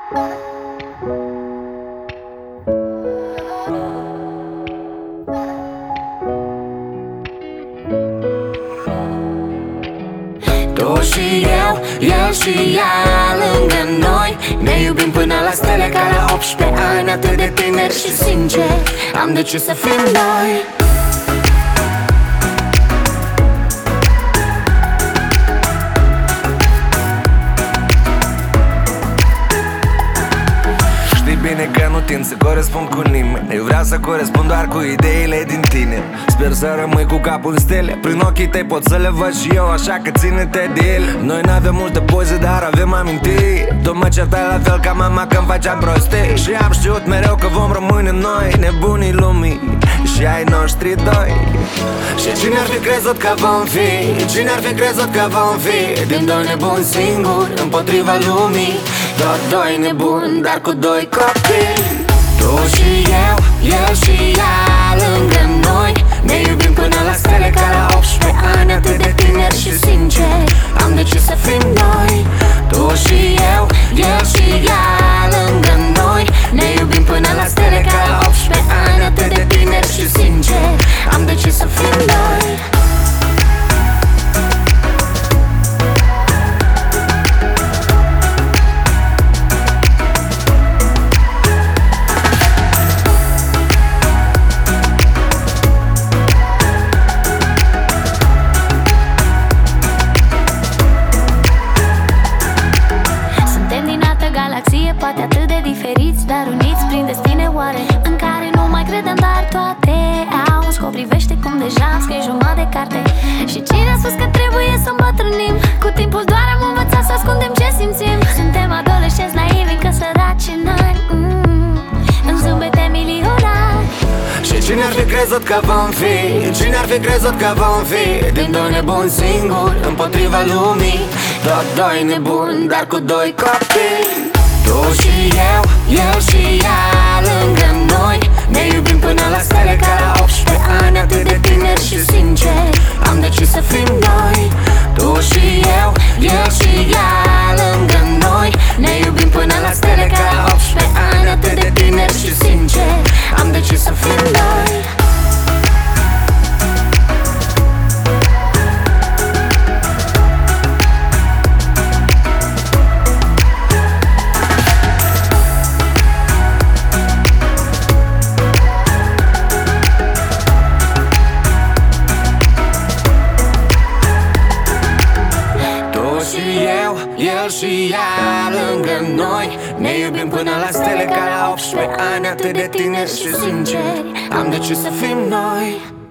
Tu și eu, el și ea lângă noi, ne iubim până la stele ca la 18 ani. Atât de tineri și sinceri, am decis să fim noi. Bine că nu tind să corespund cu nimeni. Eu vreau să corespund doar cu ideile din tine. Sper să rămâi cu capul în stele. Prin ochii tăi pot să le văd și eu, așa că ține-te de ele. Noi n-avem multe poze, dar avem amintiri. Tu mă certai la fel ca mama când faceam prostii. Și am știut mereu că vom rămâne noi, nebunii lumii și ai noștri doi. Și cine ar fi crezut că vom fi, cine ar fi crezut că vom fi din doi nebuni singuri împotriva lumii. Tot doi nebuni, dar cu doi copii. Tu și eu, el și ea lângă noi, ne iubim până la stele ca la 18 ani. Atât de tineri și sinceri, am decis să fim noi. Tu și eu, el și ea lângă noi, ne iubim până la stele ca la 18 ani. Atât de tineri și sinceri, am decis să fim noi. Poate atât de diferiți, dar uniți prin destine oare, în care nu mai credem, dar toate au un scop. Privește cum deja am scris jumătate de carte. Și cine a spus că trebuie să îmbătrânim? Cu timpul doar am învățat să ascundem ce simțim. Suntem adolescenți naivi, încă săraci în ani, în zâmbete milionari. Și cine ar fi crezut că vom fi, cine ar fi crezut că vom fi din doi nebuni singuri împotriva lumii. Tot doi nebuni, dar cu doi copii. Tu și eu, el și ea lângă noi, ne iubim până la stele ca la 18 ani. Atât de tineri și sinceri, am decis să fim noi. Tu și eu, el și ea lângă noi, ne iubim până la stele ca la 18 ani. Atât de tineri și sinceri, am decis să fim noi. El și ea lângă noi, ne iubim până la stele ca la 18 ani. Atât de tineri și sinceri, am decis să fim noi.